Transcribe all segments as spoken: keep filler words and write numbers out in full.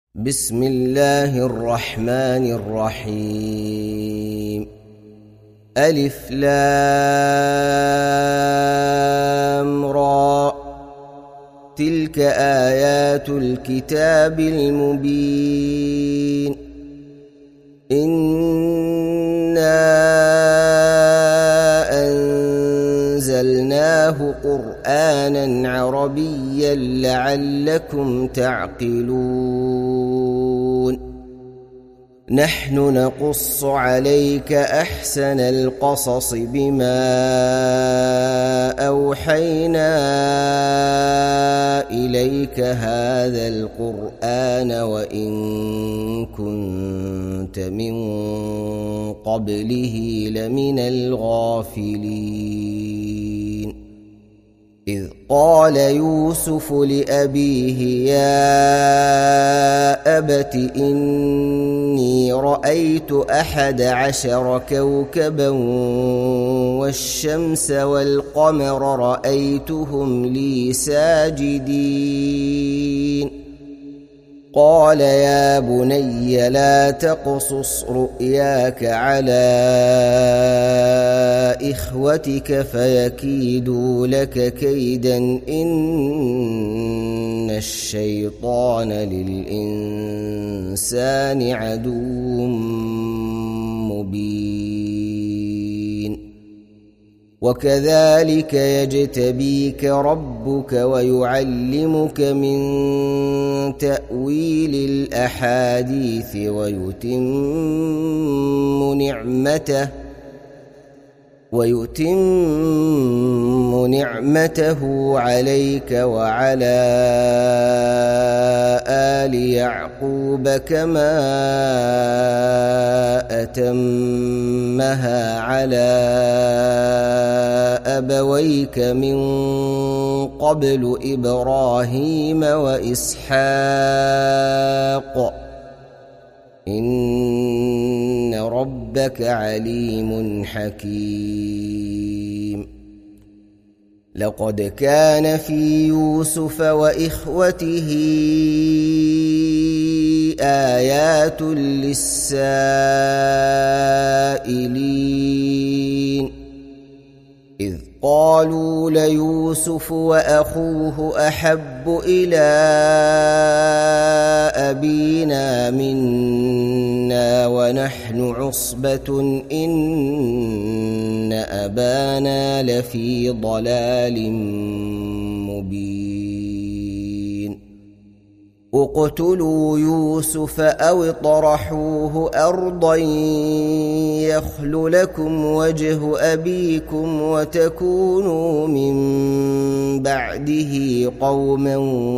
بسم الله الرحمن الرحيم. ألف لام را، تلك آيات الكتاب المبين. إنا أنزلناه قرآنا عربيا لعلكم تعقلون. نحن نقص عليك أحسن القصص بما أوحينا إليك هذا القرآن وإن كنت من قبله لمن الغافلين. إذ قال يوسف لأبيه يا أبت إني رأيت أحد عشر كوكبا والشمس والقمر رأيتهم لي ساجدين. قال يا بني لا تقصص رؤياك على إخوتك فيكيدوا لك كيدا إن الشيطان للإنسان عدو مبين. وكذلك يجتبيك ربك ويعلمك من تأويل الأحاديث ويتم نعمته ويتم نعمته عليك وعلى آل يعقوب كما أتمها على أبويك من قبل إبراهيم وإسحاق إن ربك عليم حكيم. لقد كان في يوسف وإخوته آيات للسائلين إذ قالوا ليوسف وأخوه أحب إلى أبينا منا ونحن عصبة إن أبانا لفي ضلال مبين. اقتلوا يوسف أو اطرحوه أرضا يخل لكم وجه أبيكم وتكونوا من بعده قوما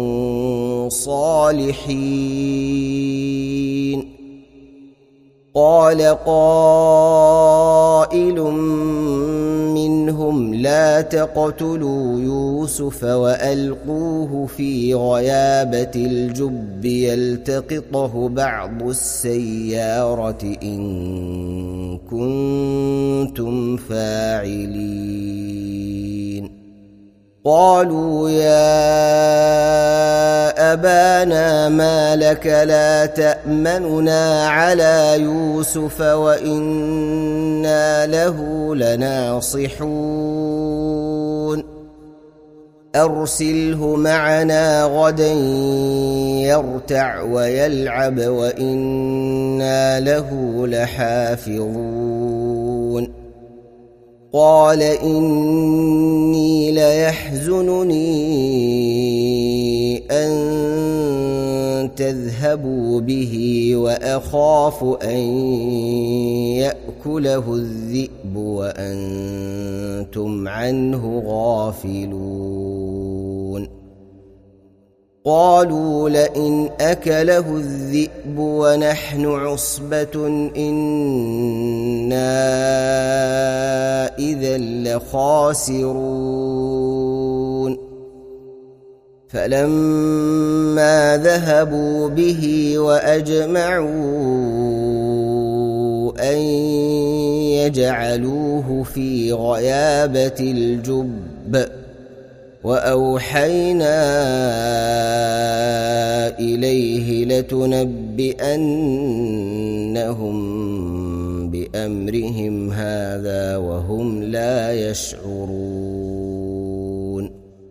صالحين. قال قائل منهم لا تقتلوا يوسف وألقوه في غيابة الجب يلتقطه بعض السيارة إن كنتم فاعلين. قالوا يا أبانا ما لك لا تأمننا على يوسف وإنا له لناصحون. أرسله معنا غدا يرتع ويلعب وإنا له لحافظون. قال إني ليحزنني أن تذهبوا به وأخاف أن يأكله الذئب وأنتم عنه غافلون. قالوا لئن أكله الذئب ونحن عصبة إنا إذا لخاسرون. فلما ذهبوا به وأجمعوا أن يجعلوه في غيابة الجب وأوحينا إليه لتنبئنهم بأمرهم هذا وهم لا يشعرون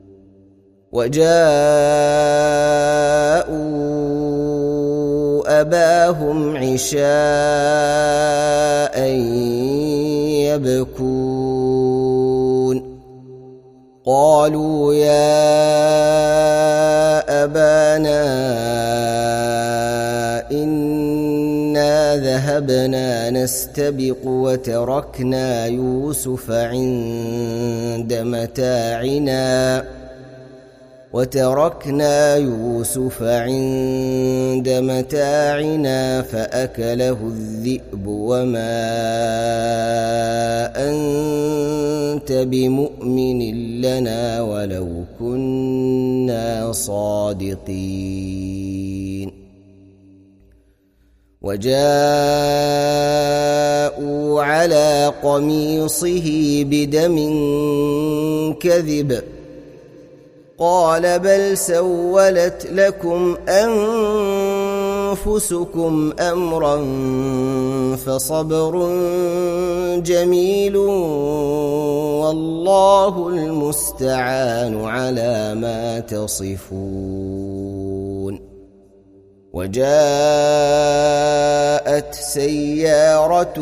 وجاءوا أباهم عشاء يبكون قالوا يا أبانا إنا ذهبنا نستبق وتركنا يوسف عند متاعنا وتركنا يوسف عند متاعنا فأكله الذئب وما أنت بمؤمن لنا ولو كنا صادقين وجاءوا على قميصه بدم كذب قال بل سولت لكم أنفسكم أمرا فصبر جميل والله المستعان على ما تصفون وجاءت سيارة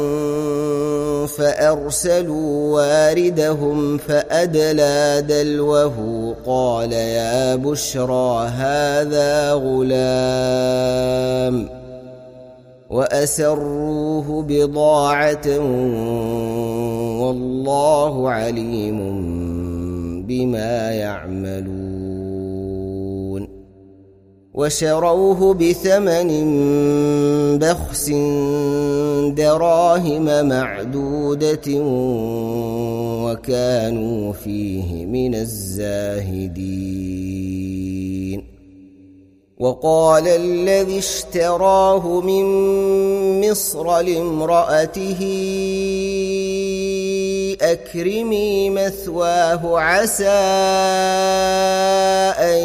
فأرسلوا واردهم فأدلى دلوه قال يا بشرى هذا غلام وأسروه بضاعة والله عليم بما يعملون وشروه بثمن بخس دراهم معدودة وكانوا فيه من الزاهدين وقال الذي اشتراه من مصر لامرأته أكرمي مثواه عسى أن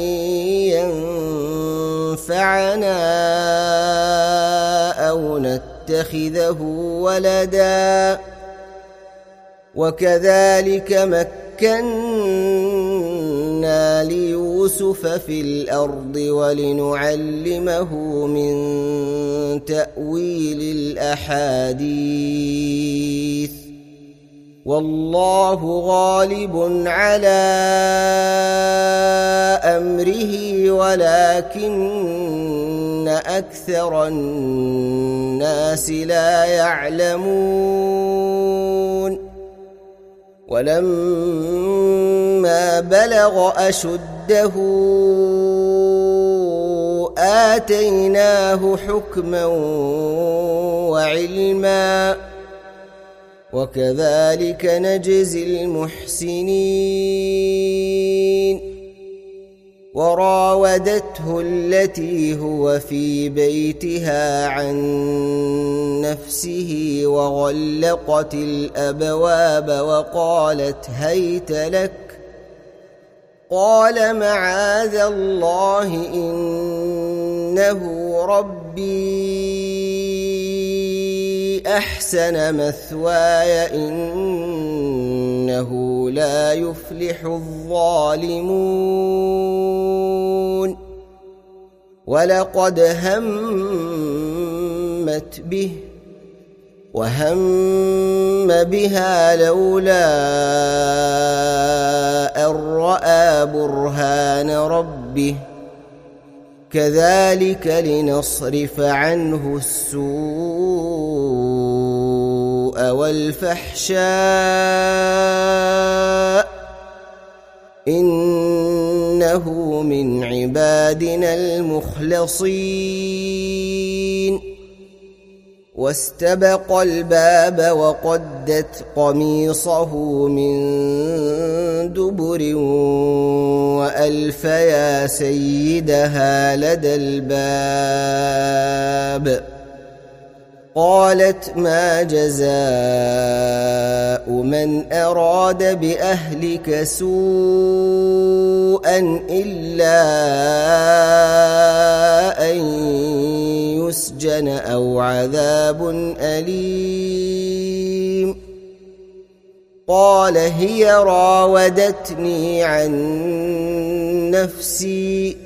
ينفعنا أو نتخذه ولدا وكذلك مكنا ليوسف في الأرض ولنعلمه من تأويل الأحاديث والله غالب على أمره ولكن أكثر الناس لا يعلمون ولما بلغ أشده آتيناه حكما وعلما وكذلك نجزي المحسنين وراودته التي هو في بيتها عن نفسه وغلقت الأبواب وقالت هيت لك قال معاذ الله إنه ربي أحسن مثواي إنه لا يفلح الظالمون ولقد همت به وهم بها لولا أن رأى برهان ربه كذلك لنصرف عنه السوء والفحشاء إنه من عبادنا المخلصين واستبق الباب وقدت قميصه من دبر وألف يا سيدها لدى الباب قالت ما جزاء من أراد بأهلك سوءا إلا أن يسجن أو عذاب أليم قال هي راودتني عن نفسي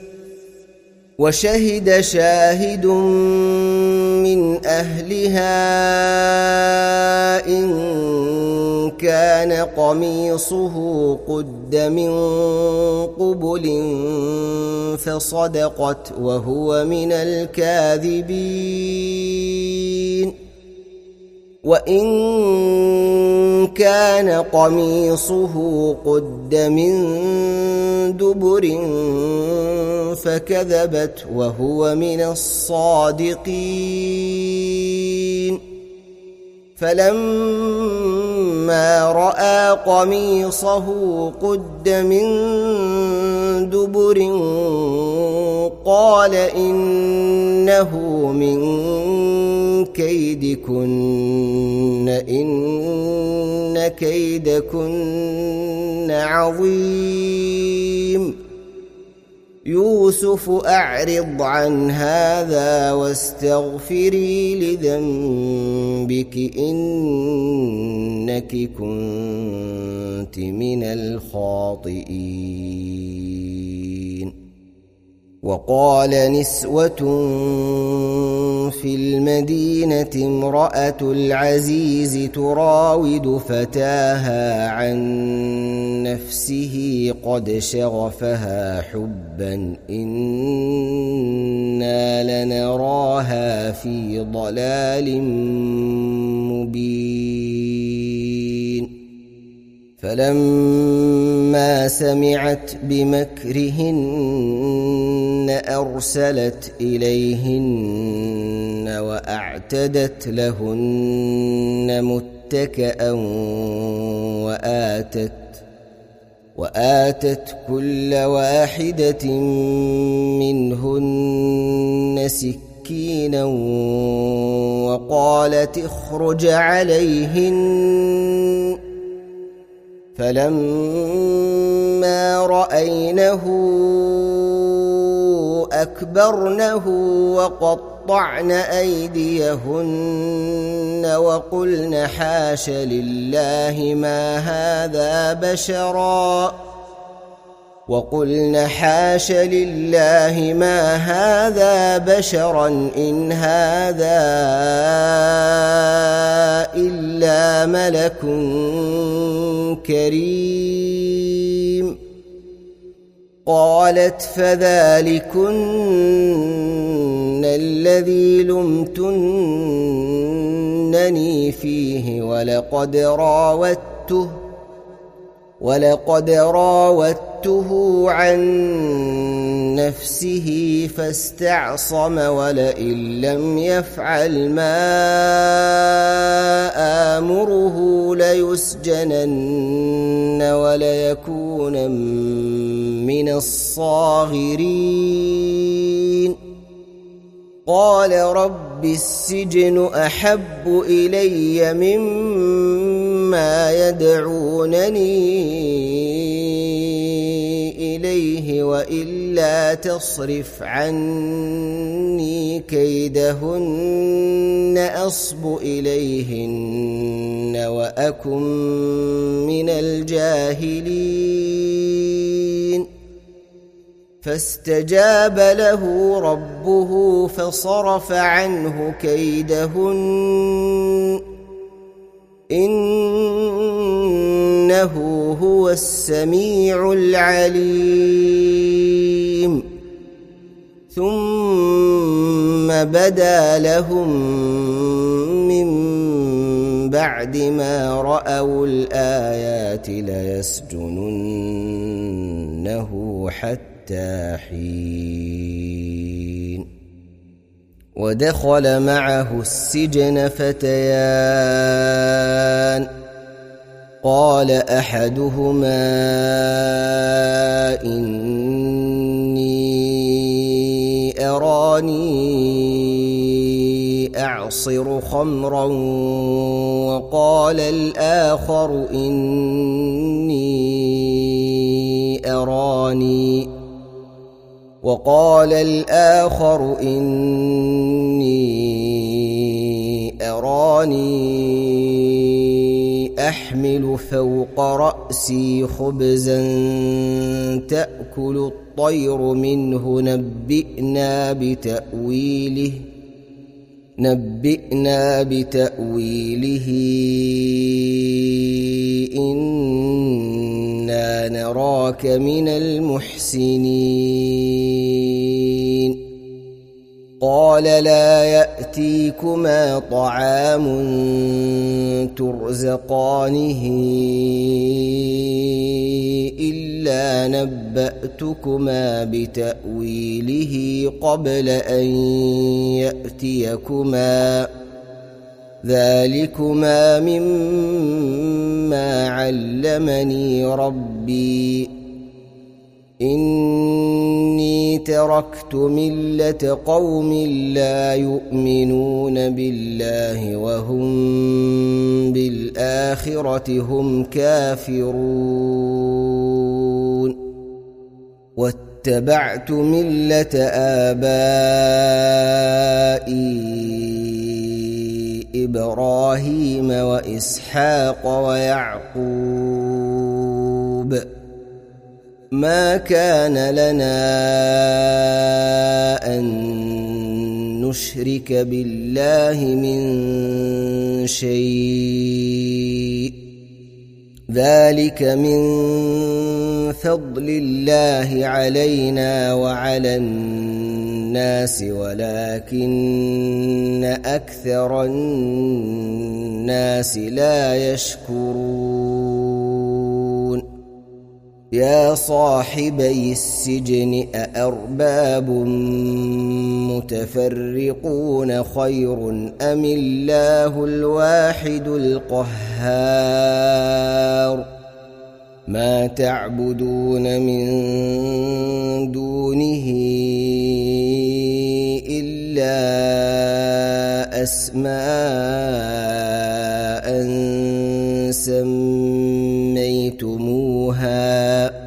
وشهد شاهد من أهلها إن كان قميصه قد من قبل فصدقت وهو من الكاذبين وإن كان قميصه قد من دبر فكذبت وهو من الصادقين فلما رأى قميصه قد من دبر قال إنه من كيدكن إن كيدكن عظيم يوسف أعرض عن هذا واستغفري لذنبك إنك كنت من الخاطئين وقال نسوة في المدينة امرأة العزيز تراود فتاها عن نفسه قد شغفها حبا إنا لنراها في ضلال مبين فلما سمعت بمكرهن أرسلت إليهن وأعتدت لهن متكئا وآتت وآتت كل واحدة منهن سكينا وقالت اخرج عليهن فلما رأينه أكبرنه وقطعن أيديهن وقلن حاش لله ما هذا بشرا وقلن حاش لله ما هذا بشرا إن هذا إلا ملك كريم قالت فذلكن الذي لمتنني فيه ولقد راودته ولقد راودته عن نفسه فاستعصم ولئن لم يفعل ما آمره ليسجنن وليكون من الصاغرين قال رب السجن أحب إلي مما يدعونني إليه وإلا تصرف عني كيدهن أصب إليهن وأكن من الجاهلين فاستجاب له ربه فصرف عنه كيدهن إنه هو السميع العليم ثم بدا لهم من بعد ما رأوا الآيات ليسجننه حتى حين ودخل معه السجن فتيان قال أحدهما إني أراني أعصر خمرا وقال الآخر إني أراني وقال الآخر إني أراني أحمل فوق رأسي خبزا تأكل الطير منه نبئنا بتأويله نبئنا بتأويله إنا نراك من المحسنين قال لا يأتيكما طعام ترزقانه إلا نبأتكما بتأويله قبل أن يأتيكما ذلكما مما علمني ربي إني تركت ملة قوم لا يؤمنون بالله وهم بالآخرة هم كافرون واتبعت ملة آبائي إبراهيم وإسحاق ويعقوب ما كان لنا أن نشرك بالله من شيء ذلك من فضل الله علينا وعلى الناس ولكن أكثر الناس لا يشكرون يا صاحبي السجن أأرباب متفرقون خير أم الله الواحد القهار ما تعبدون من دونه إلا أسماء سميتموها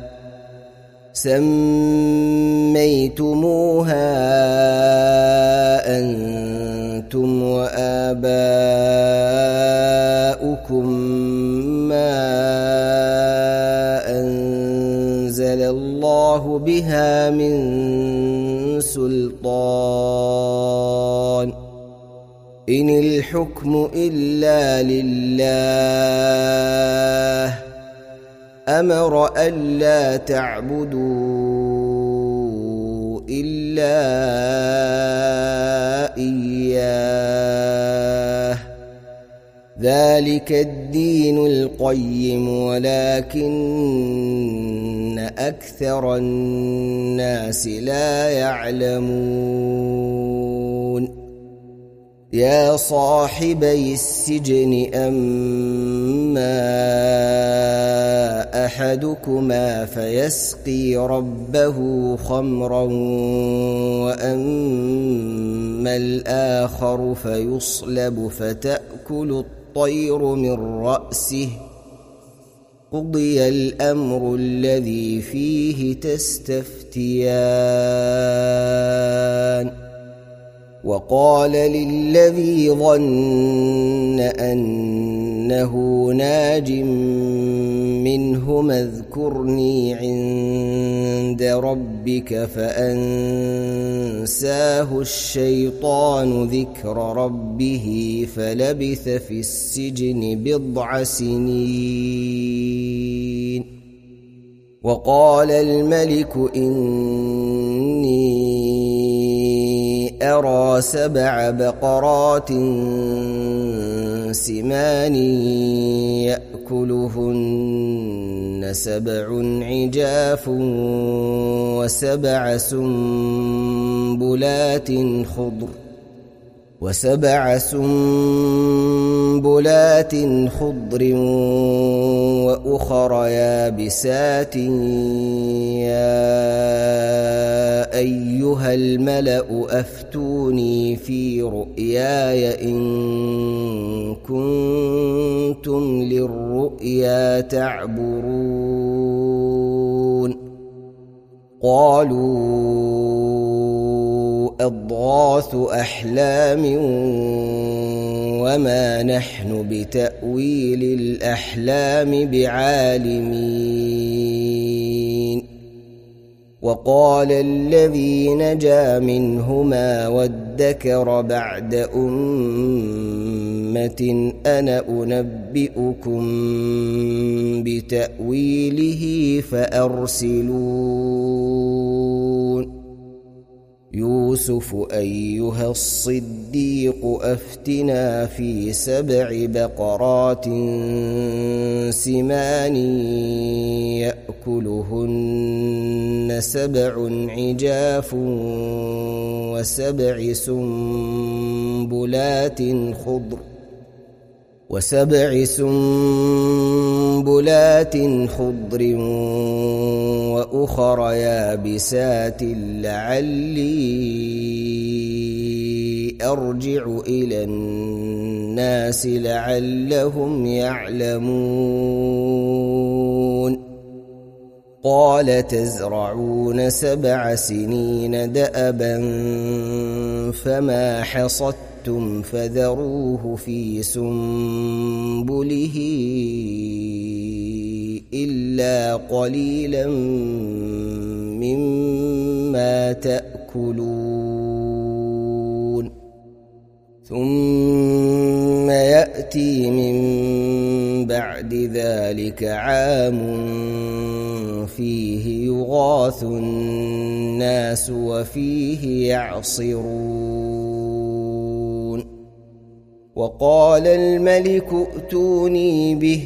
سميتموها أنتم وآباؤكم ما أنزل الله بها من سلطان إن الحكم إلا لله أمر ألا تعبدوا إلا إياه ذلك الدين القيم ولكن أكثر الناس لا يعلمون يا صاحبي السجن أما أحدكما فيسقي ربه خمرا وأما الآخر فيصلب فتأكل الطير من رأسه قضي الأمر الذي فيه تستفتيان وقال للذي ظن أنه ناج منهما اذكرني عند ربك فأنساه الشيطان ذكر ربه فلبث في السجن بضع سنين وقال الملك إني أرى سبع بقرات سمان يأكلهن سبع عجاف وسبع سنبلات خضر وسبع سنبلات خضر وأخر يابسات يا أيها الملأ أفتوني في رؤياي إن كنتم للرؤيا تعبرون قالوا أضغاث أحلام وما نحن بتأويل الأحلام بعالمين وقال الذي نجا منهما وادكر بعد أمة أنا أنبئكم بتأويله فأرسلون يوسف أيها الصديق أفتنا في سبع بقرات سمان يأكلهن سبع عجاف وسبع سنبلات خضر وسبع سنبلات خضر وأخر يابسات لعلي أرجع إلى الناس لعلهم يعلمون قال تزرعون سبع سنين دأبا فما حصدتم فذروه في سنبله إلا قليلا مما تأكلون ثم يأتي من بعد ذلك عام فيه يغاث الناس وفيه يعصرون وقال الملك ائتوني به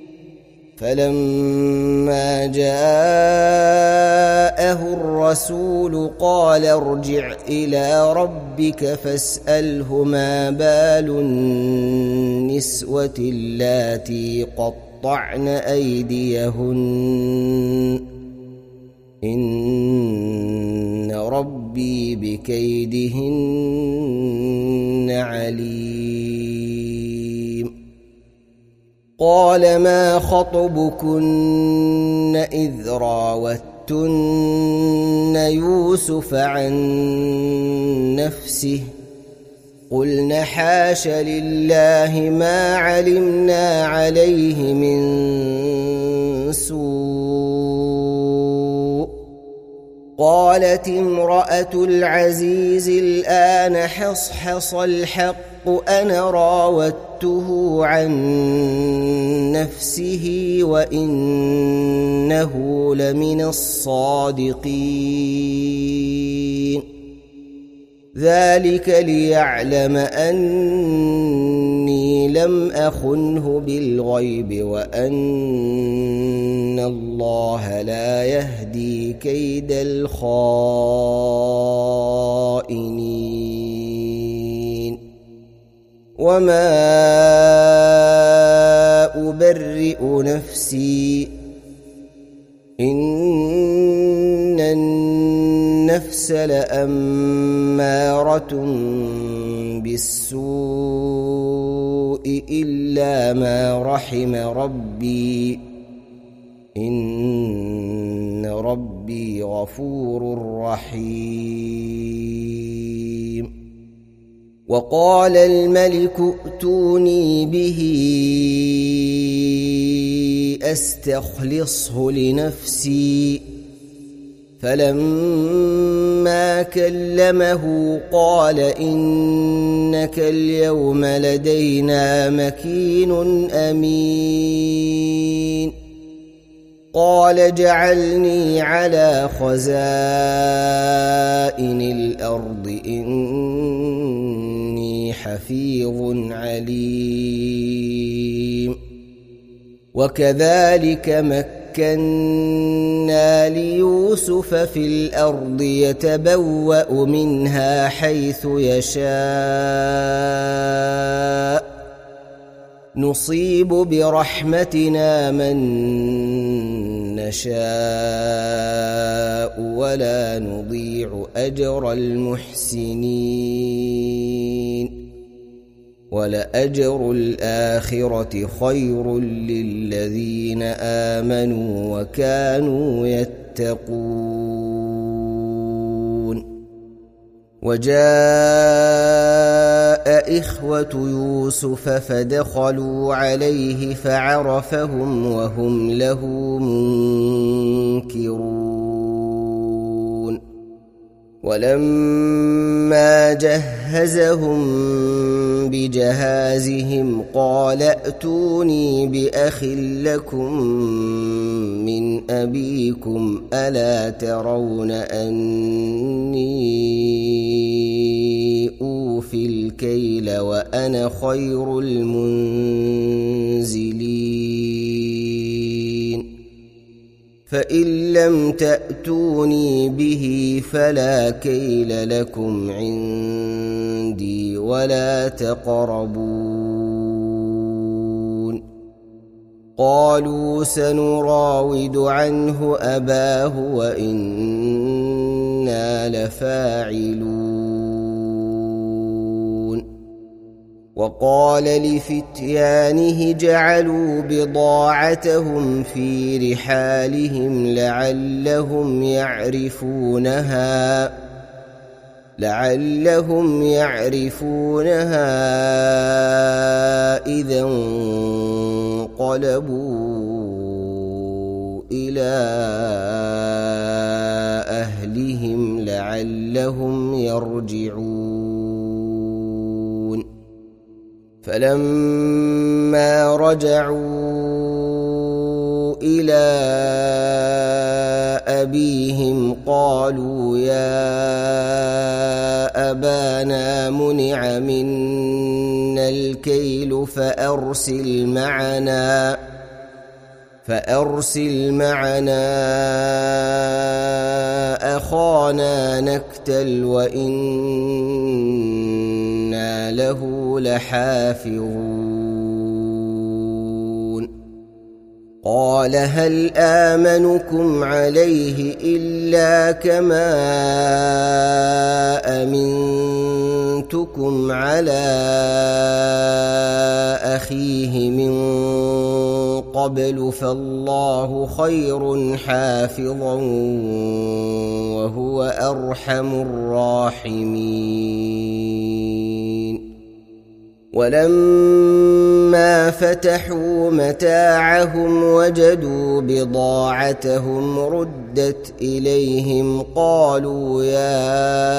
فلما جاءه الرسول قال ارجع إلى ربك فاسأله ما بال النسوة اللاتي قطعن أيديهن إن ربي بكيدهن عليم قال ما خطبكن إذ راوتن يوسف عن نفسه قلن حاش لله ما علمنا عليه من سوء قالت امرأة العزيز الآن حصحص الحق أنا راودته عن نفسه وإنه لمن الصادقين ذلك ليعلم أني لم أخنه بالغيب وأن الله لا يهدي كيد الخائنين وما أبرئ نفسي إن النفس لأمارة بالسوء إلا ما رحم ربي إن ربي غفور رحيم وقال الملك ائتوني به أستخلصه لنفسي فلما كلمه قال إنك اليوم لدينا مكين أمين قال اجعلني على خزائن الأرض إني حفيظ عليم وكذلك مكنا مكنا ليوسف في الأرض يتبوأ منها حيث يشاء نصيب برحمتنا من نشاء ولا نضيع أجر المحسنين ولأجر الآخرة خير للذين آمنوا وكانوا يتقون وجاء إخوة يوسف فدخلوا عليه فعرفهم وهم له منكرون ولما جهزهم بجهازهم قال ائتوني بأخ لكم من أبيكم ألا ترون أني أوفي الكيل وأنا خير المنزلين فإن لم تأتوني به فلا كيل لكم عندي ولا تقربون قالوا سنراود عنه أباه وإنا لفاعلون وقال لفتيانه جعلوا بضاعتهم في رحالهم لعلهم يعرفونها لعلهم يعرفونها إذا انقلبوا إلى أهلهم لعلهم يرجعون فلما رجعوا إلى أبيهم قالوا يا أبانا منع منا الكيل فأرسل معنا فأرسل معنا أخانا نكتل وإنا له لحافظون قال هل آمنكم عليه إلا كما أمنتكم على أخيه من قبل فالله خير حافظا وهو أرحم الراحمين ولما فتحوا متاعهم وجدوا بضاعتهم ردت إليهم قالوا يا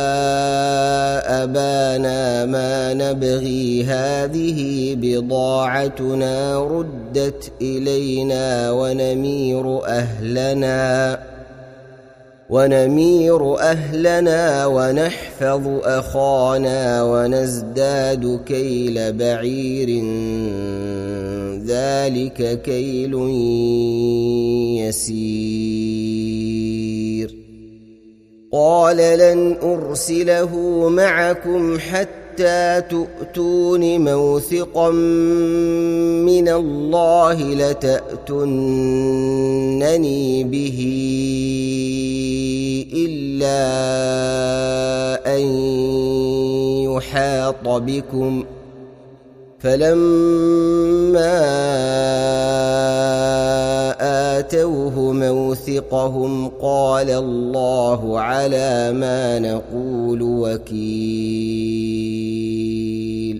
أبانا ما نبغي هذه بضاعتنا ردت إلينا ونمير أهلنا ونمير أهلنا ونحفظ أخانا ونزداد كيل بعير ذلك كيل يسير قال لن أرسله معكم حتى تؤتون موثقا من الله لتأتونني به إلا أن يحاط بكم فلما آتوه موثقهم قال الله على ما نقول وكيل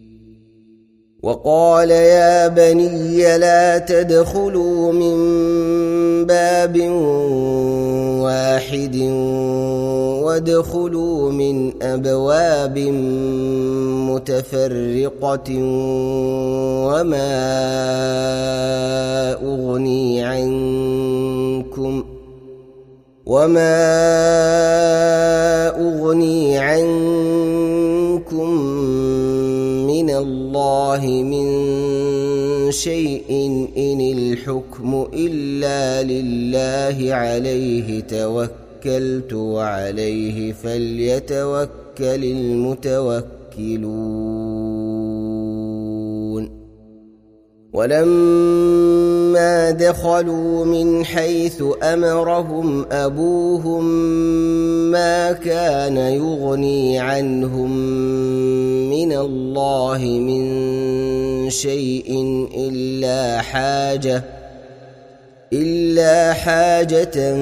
وقال يا بني لا تدخلوا من باب واحد وادخلوا من أبواب متفرقة وما أغني عنكم وما أغني عنكم من الله من شيء إن الحكم إلا لله عليه توكلت وعليه فليتوكل المتوكلون ولما دخلوا من حيث أمرهم أبوهم ما كان يغني عنهم من الله من شيء إلا حاجة إلا حاجة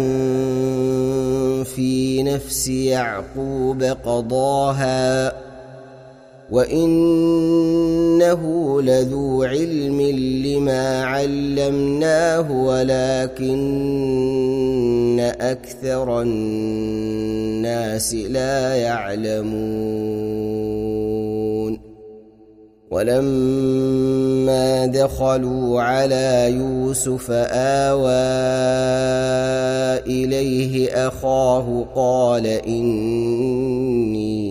في نفس يعقوب قضاها وإنه لذو علم لما علمناه ولكن أكثر الناس لا يعلمون ولما دخلوا على يوسف آوى إليه أخاه قال إني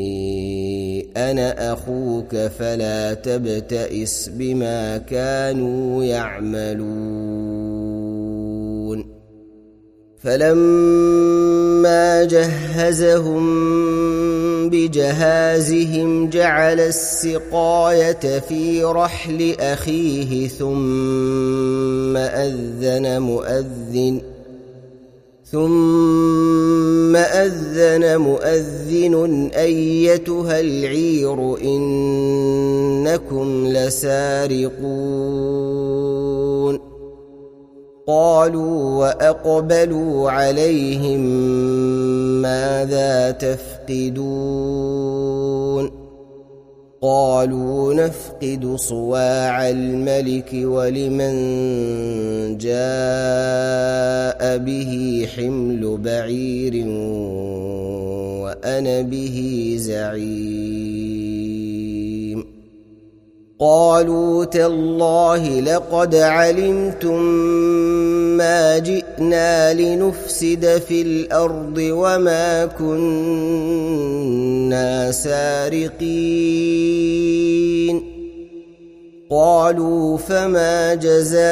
أنا أخوك فلا تبتئس بما كانوا يعملون فلما جهزهم بجهازهم جعل السقاية في رحل أخيه ثم أذن مؤذن ثم أذن مؤذن أيتها العير إنكم لسارقون قالوا وأقبلوا عليهم ماذا تفقدون قالوا نفقد صواع الملك ولمن جاء به حمل بعير وأنا به زعيم قالوا تالله لقد علمتم ما جئنا لنفسد في الأرض وما كنا سارقين قالوا فما جزاؤه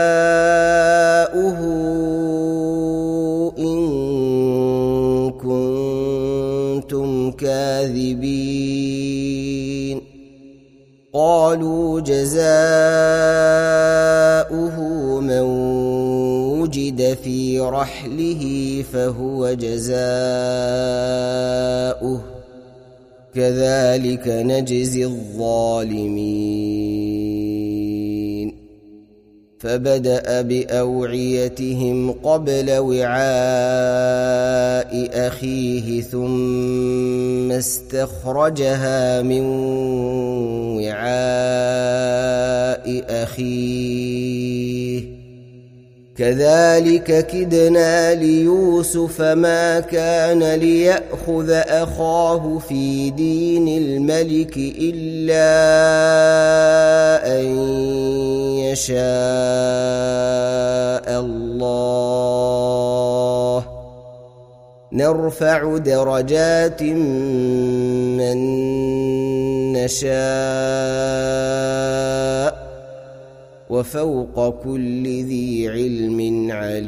إن كنتم كاذبين قالوا جزاؤه من وجد في رحله فهو جزاؤه كذلك نجزي الظالمين فبدأ بأوعيتهم قبل وعاء أخيه ثم استخرجها من وعاء أخيه كذلك كدنا ليوسف ما كان ليأخذ أخاه في دين الملك إلا أن يشاء الله نرفع درجات من نشاء وفوق كل ذي علم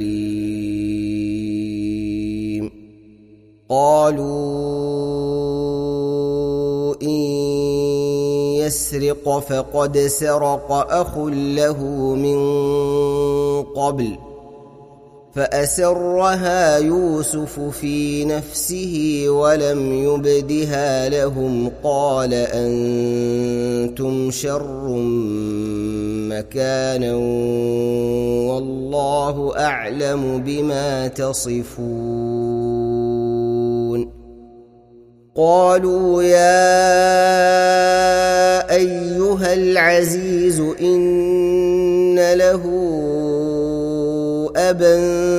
عليم قالوا إن يسرق فقد سرق أخ له من قبل فأسرها يوسف في نفسه ولم يبدها لهم قال أنتم شر مكانا والله أعلم بما تصفون قالوا يا أيها العزيز إن له أبا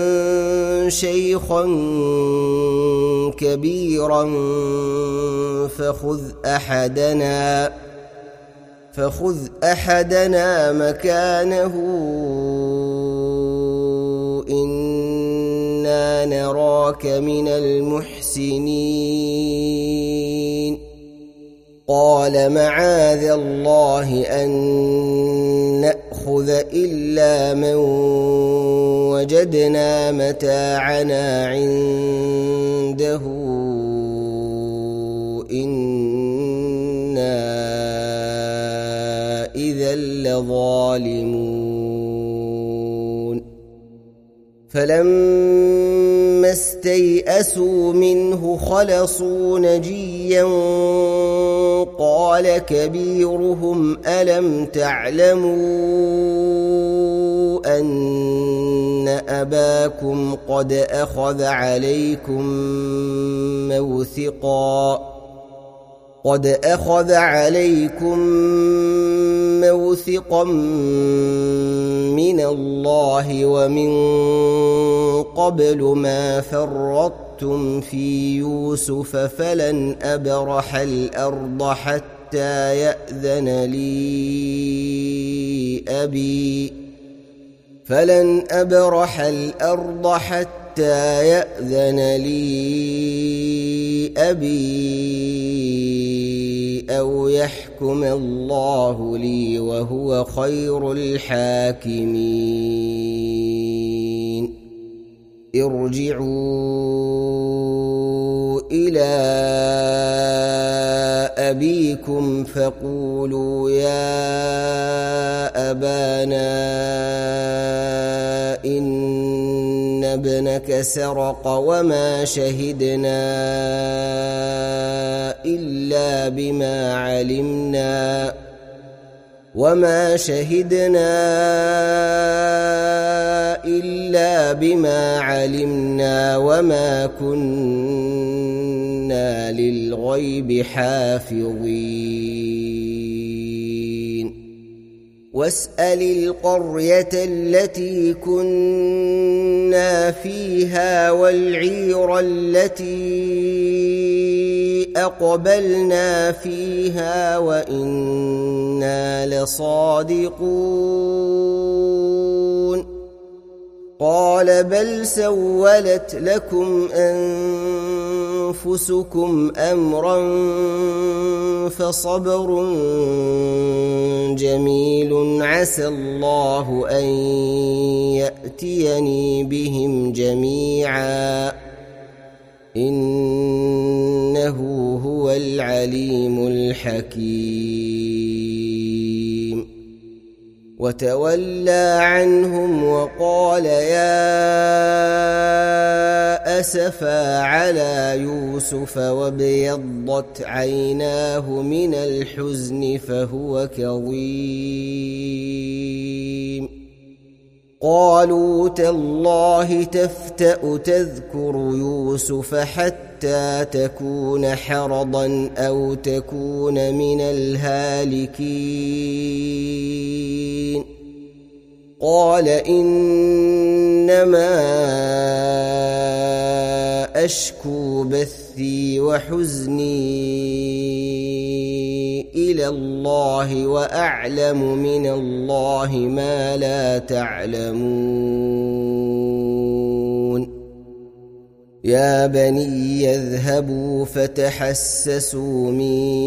شيخا كبيرا فخذ أحدنا فخذ أحدنا مكانه إنا نراك من المحسنين قال معاذ الله أن نأخذ نأخذ إلا من وجدنا متاعنا عنده إنا إذا لظالمون فلما استيئسوا منه خلصوا نجيا قال كبيرهم ألم تعلموا أن أباكم قد أخذ عليكم موثقا قد أخذ عليكم موثقا من الله ومن قبل ما فرطتم في يوسف فلن أبرح الأرض حتى يأذن لي أبي فلن أبرح الأرض حتى يأذن لي أبي أو يحكم الله لي وهو خير الحاكمين ارجعوا إلى أبيكم فقولوا يا أبانا إن ابنك سرق وما شهدنا إلا بما علمنا وما شهدنا إلا بما علمنا وما كنا للغيب حافظين واسأل القرية التي كنا فيها والعير التي أقبلنا فيها وإنا لصادقون قال بل سولت لكم أنفسكم أمرا فصبر جميل عسى الله أن يأتيني بهم جميعا إنه هو العليم الحكيم وتولى عنهم وقال يا أسفا على يوسف وابيضت عيناه من الحزن فهو كظيم قالوا تالله تفتأ تذكر يوسف حتى تكون حرضا أو تكون من الهالكين قال إنما أشكو بثي وحزني إلى الله وأعلم من الله ما لا تعلمون يا بني يذهبوا فتحسسوا من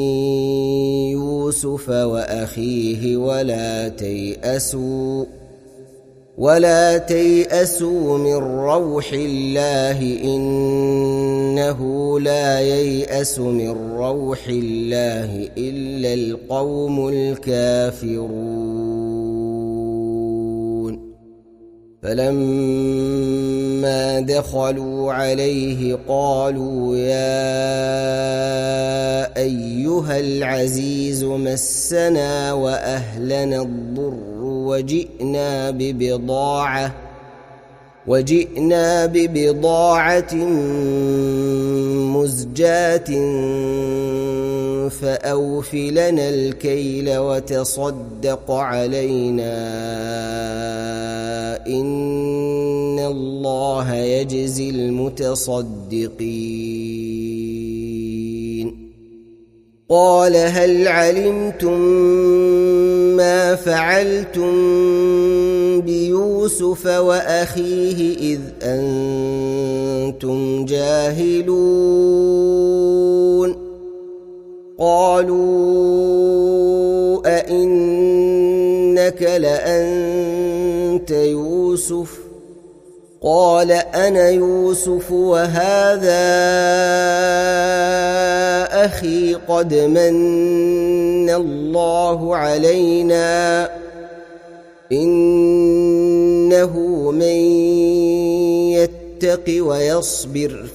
يوسف وأخيه ولا تيأسوا ولا تيأسوا من روح الله إنه لا ييأس من روح الله إلا القوم الكافرون فلما دخلوا عليه قالوا يا أيها العزيز مسنا وأهلنا الضر وجئنا ببضاعة وجئنا ببضاعة مزجاة فأوف لنا الكيل وتصدق علينا إن الله يجزي المتصدقين قال هل علمتم ما فعلتم بيوسف وأخيه إذ أنتم جاهلون قالوا أئنك إنك لأنت يوسف قال أنا يوسف وهذا أخي قد من الله علينا إنه من يتق ويصبر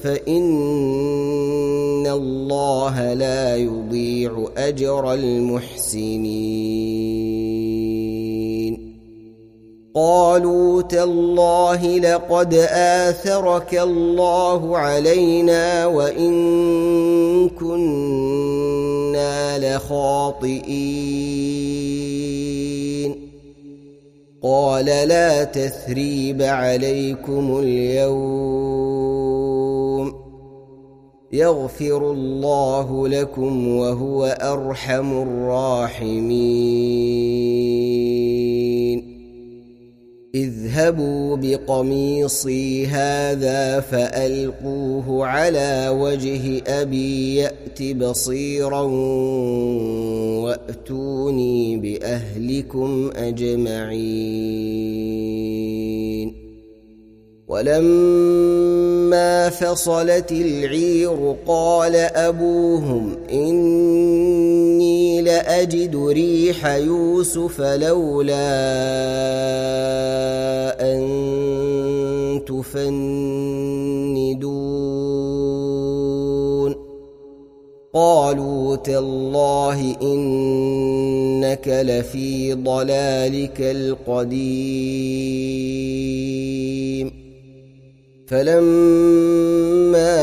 فإن الله لا يضيع أجر المحسنين قالوا تالله لقد آثرك الله علينا وإن كنا لخاطئين قال لا تثريب عليكم اليوم يغفر الله لكم وهو أرحم الراحمين اذهبوا بقميصي هذا فألقوه على وجه أبي يأت بصيرا وأتوني بأهلكم أجمعين ولما فصلت العير قال أبوهم إني لأجد ريح يوسف لولا أن تفندون قالوا تالله إنك لفي ضلالك القديم فلما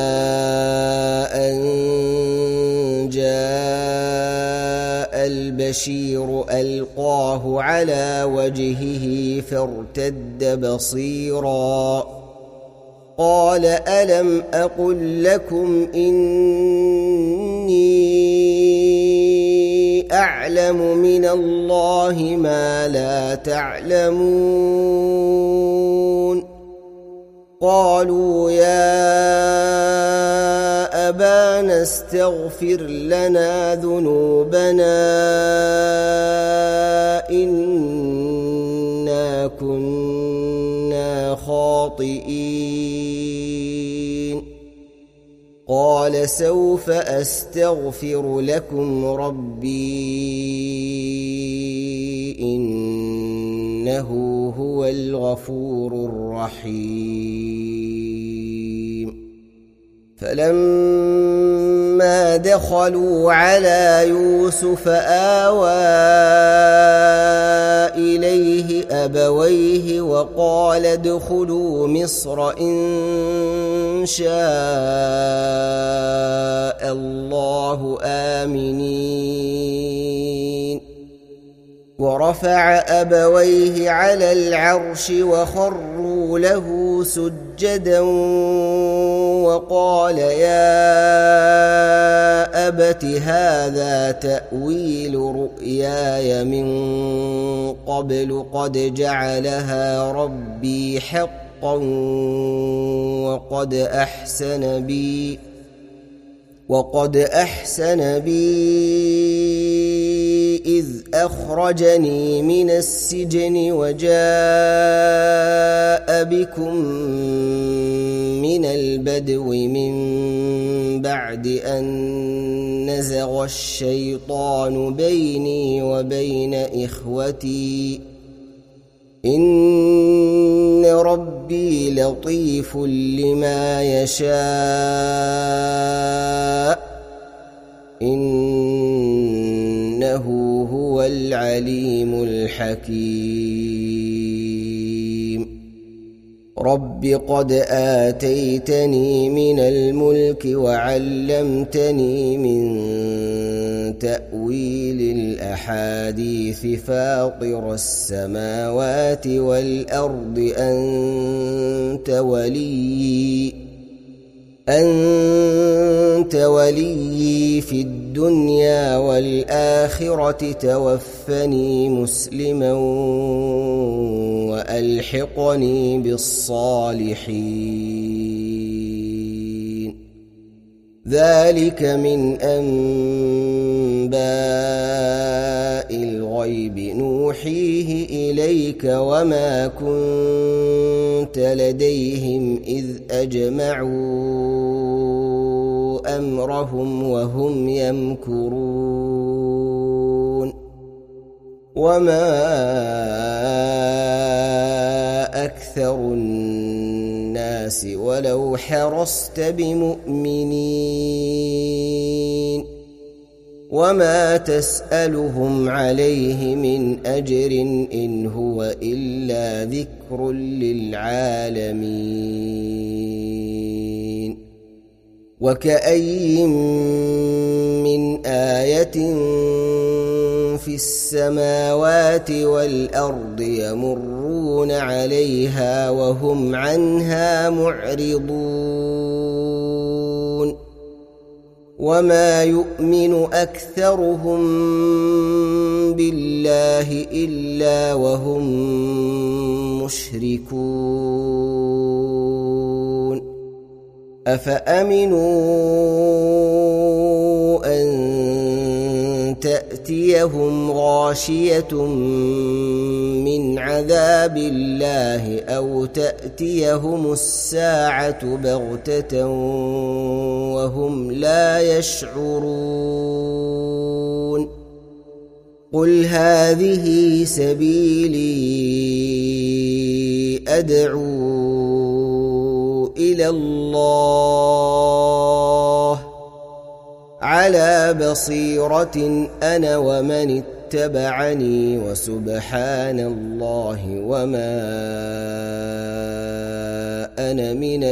أن جاء البشير ألقاه على وجهه فارتد بصيرا قال ألم أقل لكم إني أعلم من الله ما لا تعلمون قالوا يا أبانا استغفر لنا ذنوبنا إنا كنا خاطئين قال سوف أستغفر لكم ربي إنه هو الغفور الرحيم فلما دخلوا على يوسف آوى إليه أبويه وقال ادخلوا مصر إن شاء الله آمنين ورفع أبويه على العرش وخروا له سجدا وقال يا أبت هذا تأويل رؤياي من قبل قد جعلها ربي حقا وقد أحسن بي وقد أحسن بي إذ أخرجني من السجن وجاء بكم من البدو من بعد أن نزغ الشيطان بيني وبين إخوتي إن ربي لطيف لما يشاء إنه هو العليم الحكيم رب قد آتيتني من الملك وعلمتني من تأويل الأحاديث فاطر السماوات والأرض أنت ولي أنت ولي في الدنيا والآخرة توفني مسلما وألحقني بالصالحين ذلك من أنباء الغيب نوحيه إليك وما كنت لديهم إذ أجمعوا أمرهم وهم يمكرون وما أكثر الناس ولو حرصت بمؤمنين وما تسألهم عليه من أجر إن هو إلا ذكر للعالمين وكأي من آية في السماوات والأرض يمرون عليها وهم عنها معرضون وما يؤمن أكثرهم بالله إلا وهم مشركون أفأمنوا أن تأتيهم غاشية من عذاب الله أو تأتيهم الساعة بغتة وهم لا يشعرون قل هذه سبيلي أدعو إلى الله على بصيرة أنا ومن اتبعني وسبحان الله وما أنا من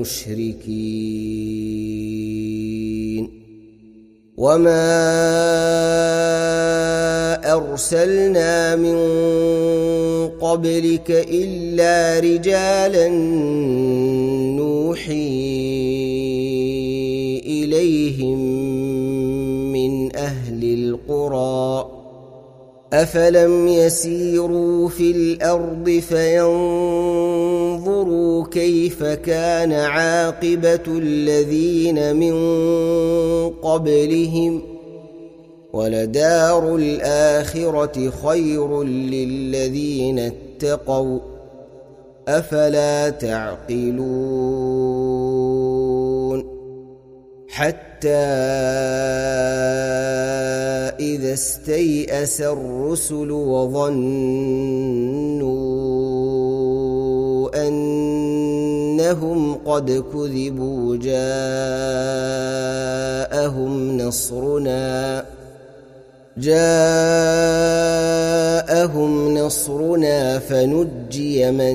المشركين وما أرسلنا من قبلك إلا رجالا نوحي إليهم من أهل القرى أفلم يسيروا في الأرض فينظروا كيف كان عاقبة الذين من قبلهم ولدار الآخرة خير للذين اتقوا أفلا تعقلون حتى إذا استيأس الرسل وظنوا أنهم قد كذبوا جاءهم نصرنا جاءهم نصرنا فنجي من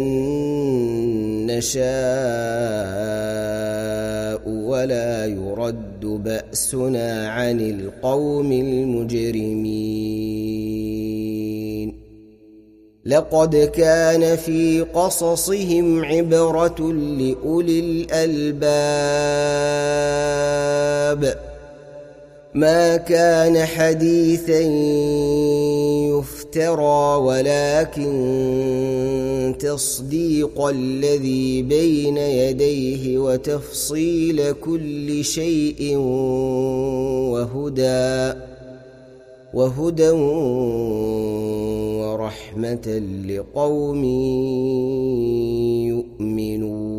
نشاء ولا يرد بأسنا عن القوم المجرمين لقد كان في قصصهم عبرة لأولي الألباب ما كان حديثا يفترى ولكن تصديق الذي بين يديه وتفصيل كل شيء وهدى وهدى ورحمة لقوم يؤمنون